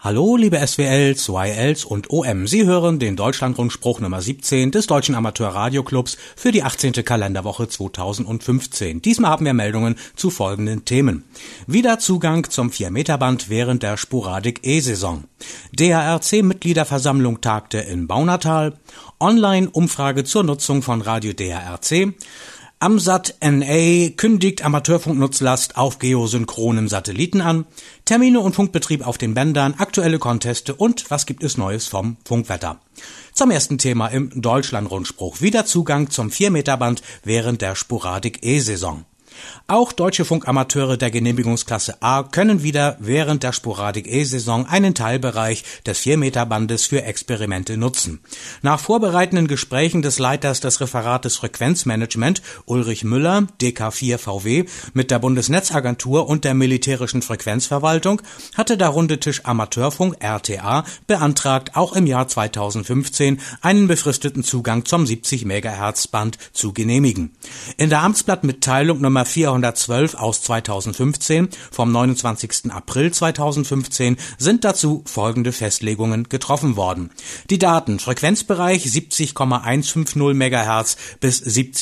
Hallo, liebe SWLs, YLs und OM. Sie hören den Deutschlandrundspruch Nummer 17 des Deutschen Amateur-Radio-Clubs für die 18. Kalenderwoche 2015. Diesmal haben wir Meldungen zu folgenden Themen. Wieder Zugang zum 4-Meter-Band während der Sporadik-E-Saison. DARC-Mitgliederversammlung tagte in Baunatal. Online-Umfrage zur Nutzung von Radio DARC. Amsat NA kündigt Amateurfunknutzlast auf geosynchronem Satelliten an, Termine und Funkbetrieb auf den Bändern, aktuelle Conteste und was gibt es Neues vom Funkwetter. Zum ersten Thema im Deutschlandrundspruch. Wieder Zugang zum 4-Meter-Band während der Sporadik-E-Saison. Auch deutsche Funkamateure der Genehmigungsklasse A können wieder während der Sporadik-E-Saison einen Teilbereich des 4-Meter-Bandes für Experimente nutzen. Nach vorbereitenden Gesprächen des Leiters des Referates Frequenzmanagement, Ulrich Müller, DK4VW, mit der Bundesnetzagentur und der Militärischen Frequenzverwaltung, hatte der Runde Tisch Amateurfunk RTA beantragt, auch im Jahr 2015 einen befristeten Zugang zum 70 MHz Band zu genehmigen. In der Amtsblattmitteilung Nummer 412 aus 2015 vom 29. April 2015 sind dazu folgende Festlegungen getroffen worden. Die Daten Frequenzbereich 70,150 MHz bis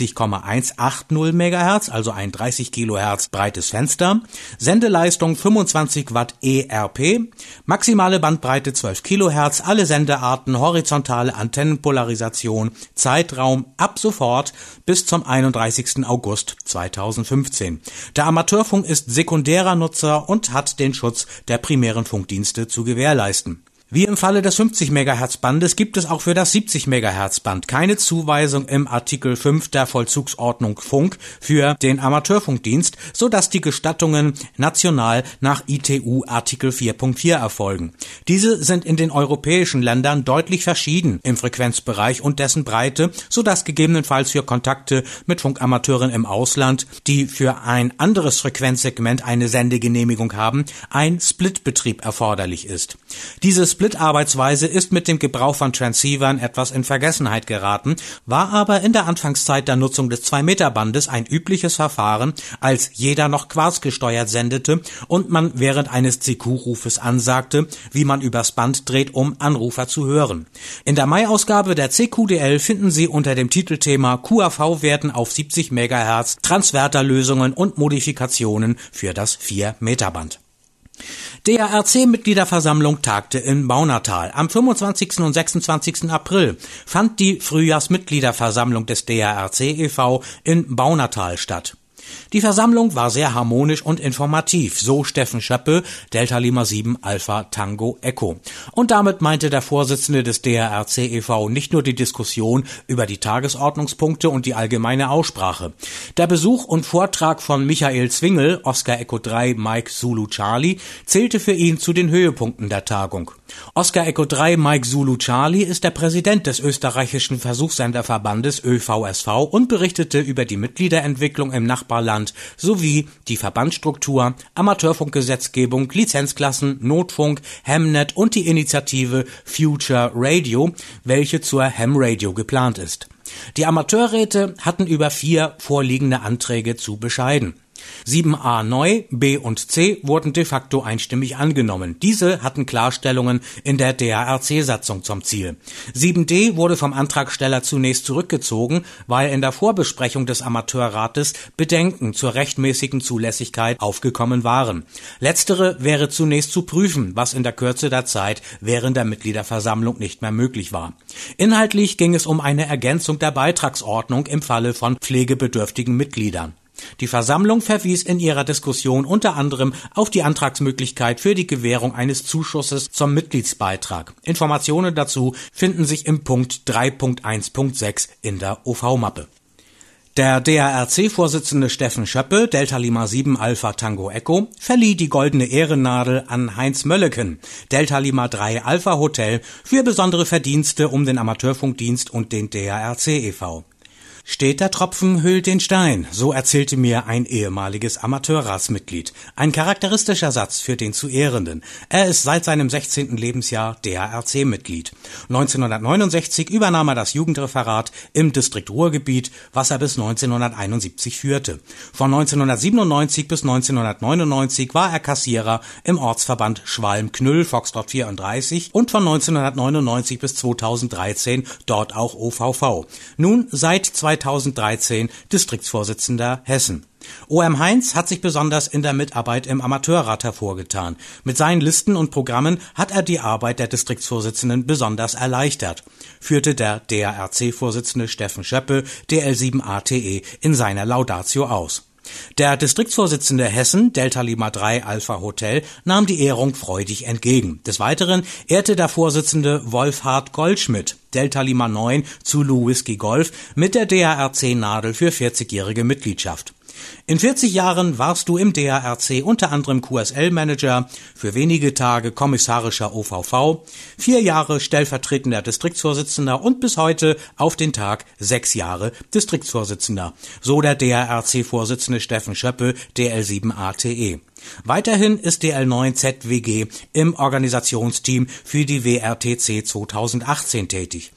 70,180 MHz, also ein 30 kHz breites Fenster, Sendeleistung 25 Watt ERP, maximale Bandbreite 12 kHz, alle Sendearten, horizontale Antennenpolarisation, Zeitraum ab sofort bis zum 31. August 2015. Der Amateurfunk ist sekundärer Nutzer und hat den Schutz der primären Funkdienste zu gewährleisten. Wie im Falle des 50 MHz Bandes gibt es auch für das 70 MHz Band keine Zuweisung im Artikel 5 der Vollzugsordnung Funk für den Amateurfunkdienst, sodass die Gestattungen national nach ITU Artikel 4.4 erfolgen. Diese sind in den europäischen Ländern deutlich verschieden im Frequenzbereich und dessen Breite, sodass gegebenenfalls für Kontakte mit Funkamateuren im Ausland, die für ein anderes Frequenzsegment eine Sendegenehmigung haben, ein Splitbetrieb erforderlich ist. Diese Split-Arbeitsweise ist mit dem Gebrauch von Transceivern etwas in Vergessenheit geraten, war aber in der Anfangszeit der Nutzung des 2-Meter-Bandes ein übliches Verfahren, als jeder noch quarzgesteuert sendete und man während eines CQ-Rufes ansagte, wie man übers Band dreht, um Anrufer zu hören. In der Mai-Ausgabe der CQDL finden Sie unter dem Titelthema QAV-Werten auf 70 MHz Transverterlösungen und Modifikationen für das 4-Meter-Band. DARC-Mitgliederversammlung tagte in Baunatal. Am 25. und 26. April fand die Frühjahrsmitgliederversammlung des DARC e.V. in Baunatal statt. Die Versammlung war sehr harmonisch und informativ, so Steffen Schöppe, Delta Lima 7 Alpha Tango Echo. Und damit meinte der Vorsitzende des DARC e.V. nicht nur die Diskussion über die Tagesordnungspunkte und die allgemeine Aussprache. Der Besuch und Vortrag von Michael Zwingel, Oscar Echo 3 Mike Zulu Charlie, zählte für ihn zu den Höhepunkten der Tagung. Oscar Echo 3 Mike Zulu Charlie ist der Präsident des österreichischen Versuchssenderverbandes ÖVSV und berichtete über die Mitgliederentwicklung im Nachbarland sowie die Verbandsstruktur, Amateurfunkgesetzgebung, Lizenzklassen, Notfunk, Hamnet und die Initiative Future Radio, welche zur Ham Radio geplant ist. Die Amateurräte hatten über 4 vorliegende Anträge zu bescheiden. 7a neu, B und C wurden de facto einstimmig angenommen. Diese hatten Klarstellungen in der DARC-Satzung zum Ziel. 7d wurde vom Antragsteller zunächst zurückgezogen, weil in der Vorbesprechung des Amateurrates Bedenken zur rechtmäßigen Zulässigkeit aufgekommen waren. Letztere wäre zunächst zu prüfen, was in der Kürze der Zeit während der Mitgliederversammlung nicht mehr möglich war. Inhaltlich ging es um eine Ergänzung der Beitragsordnung im Falle von pflegebedürftigen Mitgliedern. Die Versammlung verwies in ihrer Diskussion unter anderem auf die Antragsmöglichkeit für die Gewährung eines Zuschusses zum Mitgliedsbeitrag. Informationen dazu finden sich im Punkt 3.1.6 in der OV-Mappe. Der DARC-Vorsitzende Steffen Schöppe, Delta Lima 7 Alpha Tango Echo, verlieh die goldene Ehrennadel an Heinz Mölleken, Delta Lima 3 Alpha Hotel, für besondere Verdienste um den Amateurfunkdienst und den DARC e.V. Steter Tropfen höhlt den Stein, so erzählte mir ein ehemaliges Amateurratsmitglied. Ein charakteristischer Satz für den zu Ehrenden. Er ist seit seinem 16. Lebensjahr DARC-Mitglied. 1969 übernahm er das Jugendreferat im Distrikt Ruhrgebiet, was er bis 1971 führte. Von 1997 bis 1999 war er Kassierer im Ortsverband Schwalm-Knüll, Foxtrott 34 und von 1999 bis 2013 dort auch OVV. Nun seit 2013 Distriktsvorsitzender Hessen. O.M. Heinz hat sich besonders in der Mitarbeit im Amateurrat hervorgetan. Mit seinen Listen und Programmen hat er die Arbeit der Distriktsvorsitzenden besonders erleichtert, führte der DARC-Vorsitzende Steffen Schöppe, DL7ATE, in seiner Laudatio aus. Der Distriktsvorsitzende Hessen, Delta Lima 3 Alpha Hotel, nahm die Ehrung freudig entgegen. Des Weiteren ehrte der Vorsitzende Wolfhard Goldschmidt, Delta Lima 9 Zulu Whisky Golf, mit der DARC-Nadel für 40-jährige Mitgliedschaft. In 40 Jahren warst du im DARC unter anderem QSL-Manager, für wenige Tage kommissarischer OVV, 4 Jahre stellvertretender Distriktsvorsitzender und bis heute auf den Tag 6 Jahre Distriktsvorsitzender, so der DARC-Vorsitzende Steffen Schöppe, DL7ATE. Weiterhin ist DL9ZWG im Organisationsteam für die WRTC 2018 tätig.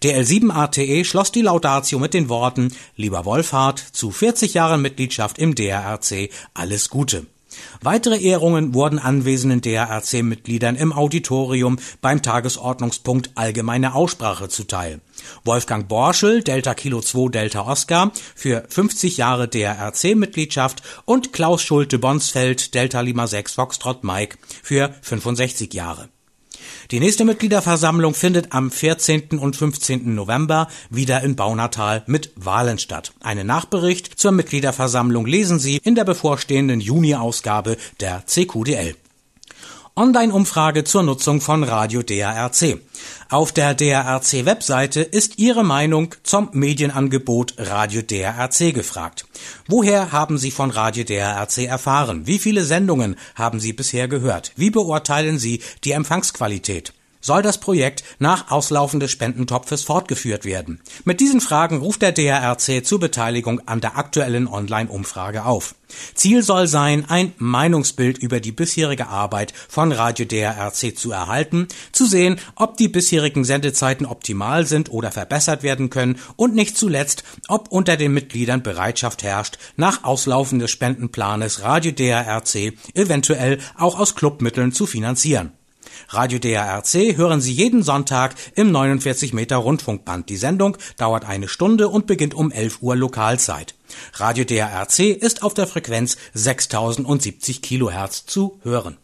DL7ATE schloss die Laudatio mit den Worten: Lieber Wolfhard, zu 40 Jahren Mitgliedschaft im DARC, alles Gute. Weitere Ehrungen wurden anwesenden DARC-Mitgliedern im Auditorium beim Tagesordnungspunkt Allgemeine Aussprache zuteil. Wolfgang Borschel, Delta Kilo 2 Delta Oscar, für 50 Jahre DARC-Mitgliedschaft und Klaus Schulte-Bonsfeld, Delta Lima 6 Foxtrott Mike, für 65 Jahre. Die nächste Mitgliederversammlung findet am 14. und 15. November wieder in Baunatal mit Wahlen statt. Einen Nachbericht zur Mitgliederversammlung lesen Sie in der bevorstehenden Juni-Ausgabe der CQDL. Online-Umfrage zur Nutzung von Radio DARC. Auf der DARC-Webseite ist Ihre Meinung zum Medienangebot Radio DARC gefragt. Woher haben Sie von Radio DARC erfahren? Wie viele Sendungen haben Sie bisher gehört? Wie beurteilen Sie die Empfangsqualität? Soll das Projekt nach Auslaufen des Spendentopfes fortgeführt werden? Mit diesen Fragen ruft der DARC zur Beteiligung an der aktuellen Online-Umfrage auf. Ziel soll sein, ein Meinungsbild über die bisherige Arbeit von Radio DARC zu erhalten, zu sehen, ob die bisherigen Sendezeiten optimal sind oder verbessert werden können und nicht zuletzt, ob unter den Mitgliedern Bereitschaft herrscht, nach Auslaufen des Spendenplanes Radio DARC eventuell auch aus Clubmitteln zu finanzieren. Radio DARC hören Sie jeden Sonntag im 49 Meter Rundfunkband. Die Sendung dauert 1 Stunde und beginnt um 11 Uhr Lokalzeit. Radio DARC ist auf der Frequenz 6070 Kilohertz zu hören.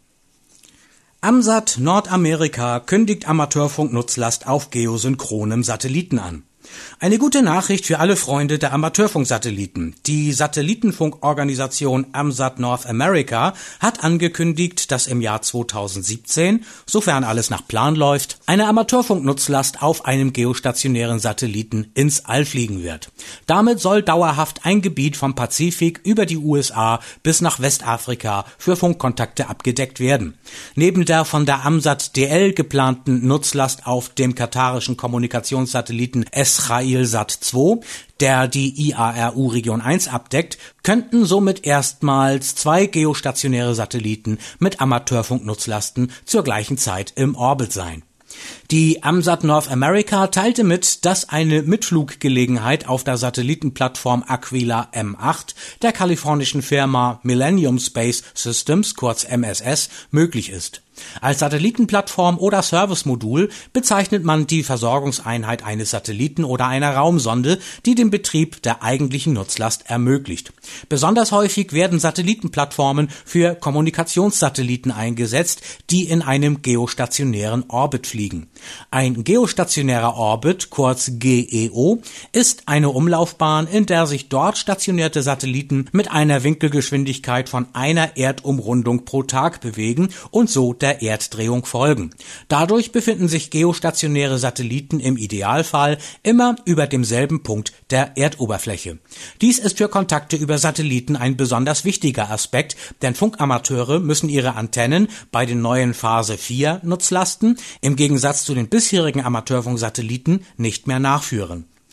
AMSAT Nordamerika kündigt Amateurfunknutzlast auf geosynchronem Satelliten an. Eine gute Nachricht für alle Freunde der Amateurfunksatelliten. Die Satellitenfunkorganisation AMSAT North America hat angekündigt, dass im Jahr 2017, sofern alles nach Plan läuft, eine Amateurfunknutzlast auf einem geostationären Satelliten ins All fliegen wird. Damit soll dauerhaft ein Gebiet vom Pazifik über die USA bis nach Westafrika für Funkkontakte abgedeckt werden. Neben der von der AMSAT DL geplanten Nutzlast auf dem katarischen Kommunikationssatelliten Israelsat 2, der die IARU Region 1 abdeckt, könnten somit erstmals 2 geostationäre Satelliten mit Amateurfunknutzlasten zur gleichen Zeit im Orbit sein. Die AMSAT North America teilte mit, dass eine Mitfluggelegenheit auf der Satellitenplattform Aquila M8 der kalifornischen Firma Millennium Space Systems, kurz MSS, möglich ist. Als Satellitenplattform oder Servicemodul bezeichnet man die Versorgungseinheit eines Satelliten oder einer Raumsonde, die den Betrieb der eigentlichen Nutzlast ermöglicht. Besonders häufig werden Satellitenplattformen für Kommunikationssatelliten eingesetzt, die in einem geostationären Orbit fliegen. Ein geostationärer Orbit, kurz GEO, ist eine Umlaufbahn, in der sich dort stationierte Satelliten mit einer Winkelgeschwindigkeit von einer Erdumrundung pro Tag bewegen und so der Erddrehung folgen. Dadurch befinden sich geostationäre Satelliten im Idealfall immer über demselben Punkt der Erdoberfläche. Dies ist für Kontakte über Satelliten ein besonders wichtiger Aspekt, denn Funkamateure müssen ihre Antennen bei den neuen Phase 4 Nutzlasten im Gegensatz zu den bisherigen Amateurfunksatelliten nicht mehr nachführen.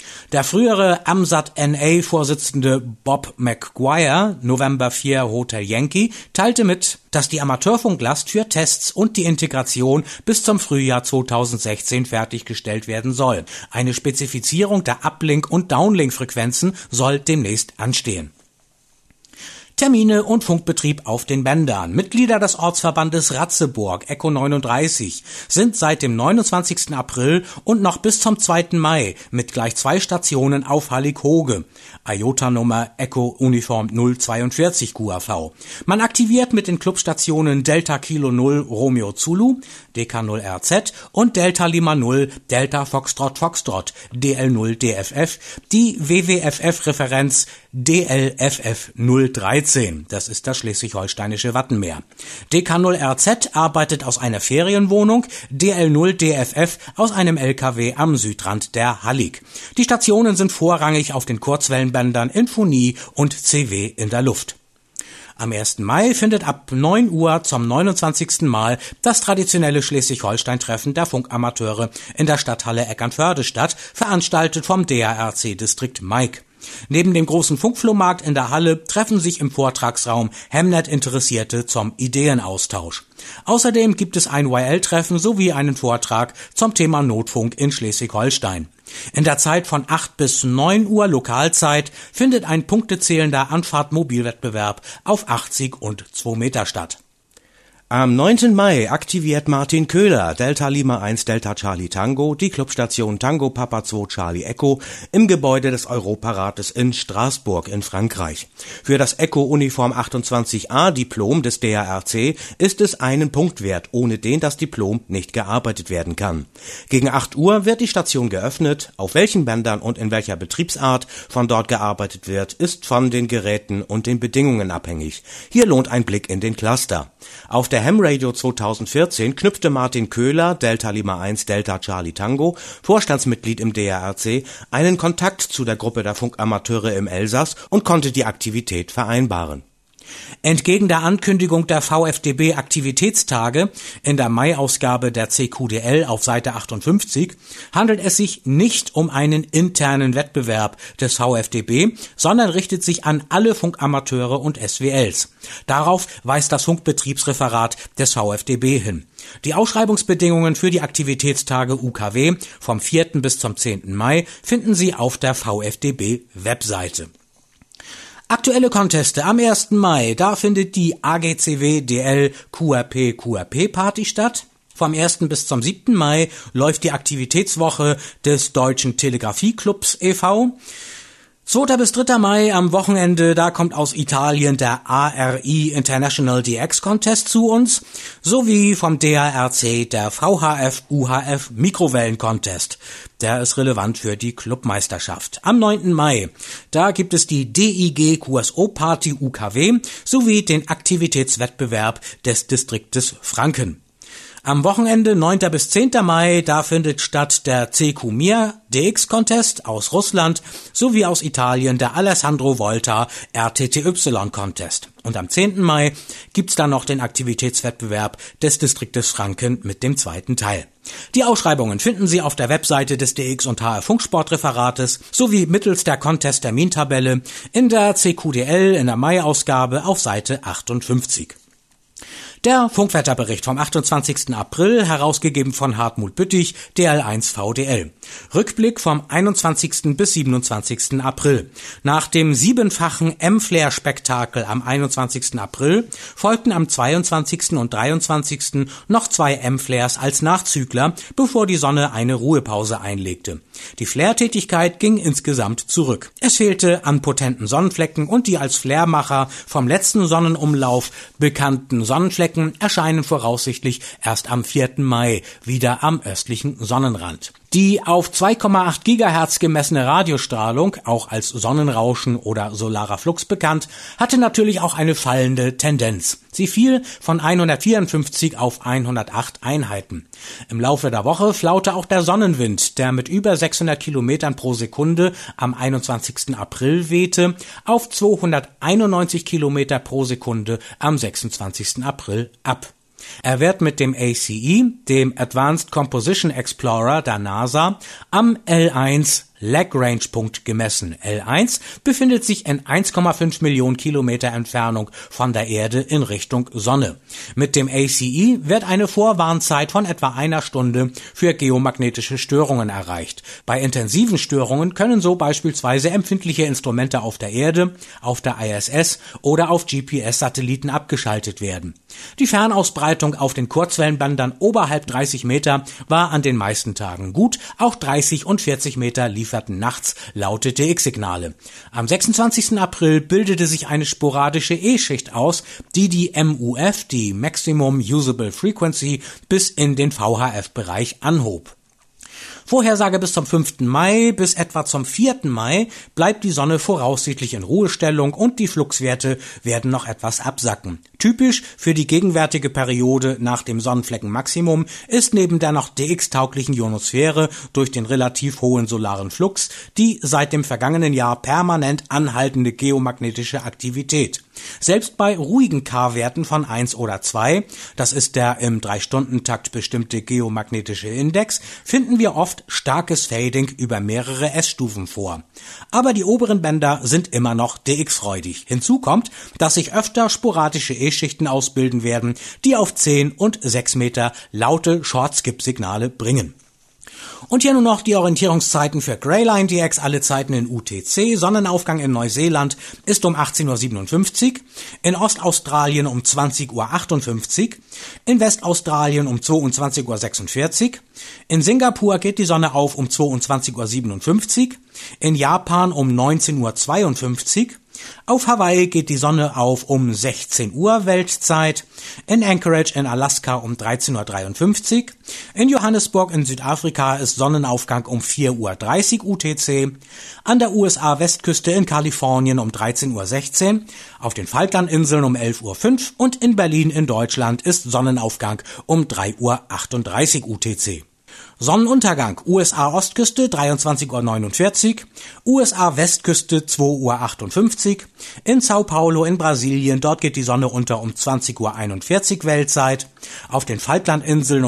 Der frühere AMSAT-NA-Vorsitzende Bob McGuire, November 4 Hotel Yankee, teilte mit, dass die Amateurfunklast für Tests und die Integration bis zum Frühjahr 2016 fertiggestellt werden soll. Eine Spezifizierung der Uplink- und Downlink-Frequenzen soll demnächst anstehen. Termine und Funkbetrieb auf den Bändern. Mitglieder des Ortsverbandes Ratzeburg, Echo 39, sind seit dem 29. April und noch bis zum 2. Mai mit gleich 2 Stationen auf Hallig-Hoge, IOTA-Nummer Echo Uniform 042 QAV. Man aktiviert mit den Clubstationen Delta Kilo 0 Romeo Zulu, DK0RZ und Delta Lima 0 Delta Foxtrot Foxtrot, DL0 DFF, die WWFF-Referenz DLFF 013, das ist das schleswig-holsteinische Wattenmeer. DK0RZ arbeitet aus einer Ferienwohnung, DL0 DFF aus einem LKW am Südrand der Hallig. Die Stationen sind vorrangig auf den Kurzwellenbändern Infonie und CW in der Luft. Am 1. Mai findet ab 9 Uhr zum 29. Mal das traditionelle Schleswig-Holstein-Treffen der Funkamateure in der Stadthalle Eckernförde statt, veranstaltet vom DARC-Distrikt Maik. Neben dem großen Funkflohmarkt in der Halle treffen sich im Vortragsraum Hemnet-Interessierte zum Ideenaustausch. Außerdem gibt es ein YL-Treffen sowie einen Vortrag zum Thema Notfunk in Schleswig-Holstein. In der Zeit von 8 bis 9 Uhr Lokalzeit findet ein punktezählender Anfahrt-Mobilwettbewerb auf 80 und 2 Meter statt. Am 9. Mai aktiviert Martin Köhler, Delta Lima 1 Delta Charlie Tango, die Clubstation Tango Papa 2 Charlie Echo im Gebäude des Europarates in Straßburg in Frankreich. Für das Echo Uniform 28a Diplom des DARC ist es einen Punkt wert, ohne den das Diplom nicht gearbeitet werden kann. Gegen 8 Uhr wird die Station geöffnet. Auf welchen Bändern und in welcher Betriebsart von dort gearbeitet wird, ist von den Geräten und den Bedingungen abhängig. Hier lohnt ein Blick in den Cluster. Auf der Ham Radio 2014 knüpfte Martin Köhler, Delta Lima 1 Delta Charlie Tango, Vorstandsmitglied im DARC, einen Kontakt zu der Gruppe der Funkamateure im Elsass und konnte die Aktivität vereinbaren. Entgegen der Ankündigung der VfDB-Aktivitätstage in der Mai-Ausgabe der CQDL auf Seite 58 handelt es sich nicht um einen internen Wettbewerb des VfDB, sondern richtet sich an alle Funkamateure und SWLs. Darauf weist das Funkbetriebsreferat des VfDB hin. Die Ausschreibungsbedingungen für die Aktivitätstage UKW vom 4. bis zum 10. Mai finden Sie auf der VfDB-Webseite. Aktuelle Conteste am 1. Mai, da findet die AGCW DL QRP Party statt. Vom 1. bis zum 7. Mai läuft die Aktivitätswoche des Deutschen Telegrafieclubs e.V. 2. bis 3. Mai am Wochenende, da kommt aus Italien der ARI International DX Contest zu uns, sowie vom DARC der VHF-UHF Mikrowellen Contest. Der ist relevant für die Clubmeisterschaft. Am 9. Mai, da gibt es die DIG QSO Party UKW sowie den Aktivitätswettbewerb des Distriktes Franken. Am Wochenende 9. bis 10. Mai, da findet statt der CQ Mir DX Contest aus Russland sowie aus Italien der Alessandro Volta RTTY Contest. Und am 10. Mai gibt's dann noch den Aktivitätswettbewerb des Distriktes Franken mit dem 2. Teil. Die Ausschreibungen finden Sie auf der Webseite des DX und HR Funksportreferates sowie mittels der Contest-Termintabelle in der CQDL in der Mai-Ausgabe auf Seite 58. Der Funkwetterbericht vom 28. April, herausgegeben von Hartmut Büttich, DL1 VDL. Rückblick vom 21. bis 27. April. Nach dem 7-fachen M-Flare-Spektakel am 21. April folgten am 22. und 23. noch 2 M-Flares als Nachzügler, bevor die Sonne eine Ruhepause einlegte. Die Flare-Tätigkeit ging insgesamt zurück. Es fehlte an potenten Sonnenflecken und die als Flaremacher vom letzten Sonnenumlauf bekannten Sonnenflecken erscheinen voraussichtlich erst am 4. Mai wieder am östlichen Sonnenrand. Die auf 2,8 GHz gemessene Radiostrahlung, auch als Sonnenrauschen oder solarer Flux bekannt, hatte natürlich auch eine fallende Tendenz. Sie fiel von 154 auf 108 Einheiten. Im Laufe der Woche flaute auch der Sonnenwind, der mit über 600 Kilometern pro Sekunde am 21. April wehte, auf 291 Kilometer pro Sekunde am 26. April ab. Er wird mit dem ACE, dem Advanced Composition Explorer der NASA, am L1 Lagrange-Punkt gemessen, L1, befindet sich in 1,5 Millionen Kilometer Entfernung von der Erde in Richtung Sonne. Mit dem ACE wird eine Vorwarnzeit von etwa einer Stunde für geomagnetische Störungen erreicht. Bei intensiven Störungen können so beispielsweise empfindliche Instrumente auf der Erde, auf der ISS oder auf GPS-Satelliten abgeschaltet werden. Die Fernausbreitung auf den Kurzwellenbändern oberhalb 30 Meter war an den meisten Tagen gut, auch 30 und 40 Meter lieferten nachts laute DX-Signale. Am 26. April bildete sich eine sporadische E-Schicht aus, die MUF, die Maximum Usable Frequency, bis in den VHF-Bereich anhob. Vorhersage bis zum 5. Mai, bis etwa zum 4. Mai bleibt die Sonne voraussichtlich in Ruhestellung und die Fluxwerte werden noch etwas absacken. Typisch für die gegenwärtige Periode nach dem Sonnenfleckenmaximum ist neben der noch DX-tauglichen Ionosphäre durch den relativ hohen solaren Flux die seit dem vergangenen Jahr permanent anhaltende geomagnetische Aktivität. Selbst bei ruhigen K-Werten von 1 oder 2, das ist der im 3-Stunden-Takt bestimmte geomagnetische Index, finden wir oft starkes Fading über mehrere S-Stufen vor. Aber die oberen Bänder sind immer noch DX-freudig. Hinzu kommt, dass sich öfter sporadische E-Schichten ausbilden werden, die auf 10 und 6 Meter laute Short-Skip-Signale bringen. Und hier nun noch die Orientierungszeiten für Greyline DX, alle Zeiten in UTC. Sonnenaufgang in Neuseeland ist um 18.57 Uhr, in Ostaustralien um 20.58 Uhr, in Westaustralien um 22.46 Uhr, in Singapur geht die Sonne auf um 22.57 Uhr, in Japan um 19.52 Uhr, auf Hawaii geht die Sonne auf um 16 Uhr Weltzeit, in Anchorage in Alaska um 13.53 Uhr, in Johannesburg in Südafrika ist Sonnenaufgang um 4.30 Uhr UTC, an der USA-Westküste in Kalifornien um 13.16 Uhr, auf den Falklandinseln um 11.05 Uhr und in Berlin in Deutschland ist Sonnenaufgang um 3.38 Uhr UTC. Sonnenuntergang, USA-Ostküste 23.49 Uhr, USA-Westküste 2.58 Uhr, in Sao Paulo in Brasilien, dort geht die Sonne unter um 20.41 Uhr Weltzeit, auf den Falklandinseln um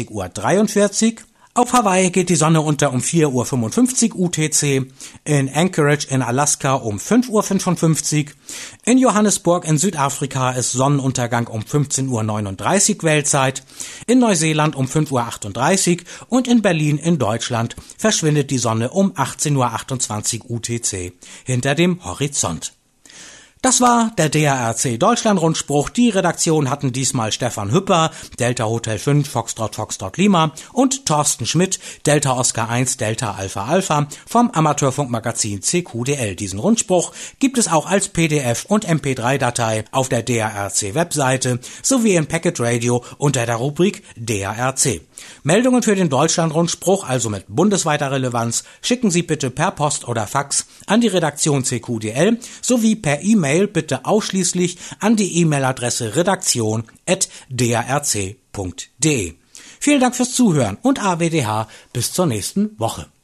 20.43 Uhr, auf Hawaii geht die Sonne unter um 4.55 Uhr UTC, in Anchorage in Alaska um 5.55 Uhr, in Johannesburg in Südafrika ist Sonnenuntergang um 15.39 Uhr Weltzeit, in Neuseeland um 5.38 Uhr und in Berlin in Deutschland verschwindet die Sonne um 18.28 Uhr UTC hinter dem Horizont. Das war der DARC Deutschland-Rundspruch. Die Redaktion hatten diesmal Stefan Hüpper, Delta Hotel 5, Foxtrot Lima und Thorsten Schmidt, Delta Oscar 1, Delta Alpha Alpha vom Amateurfunkmagazin CQDL. Diesen Rundspruch gibt es auch als PDF und MP3-Datei auf der DARC-Webseite sowie im Packet Radio unter der Rubrik DARC. Meldungen für den Deutschland-Rundspruch, also mit bundesweiter Relevanz, schicken Sie bitte per Post oder Fax an die Redaktion CQDL sowie per E-Mail bitte ausschließlich an die E-Mail-Adresse redaktion@darc.de. Vielen Dank fürs Zuhören und AWDH bis zur nächsten Woche.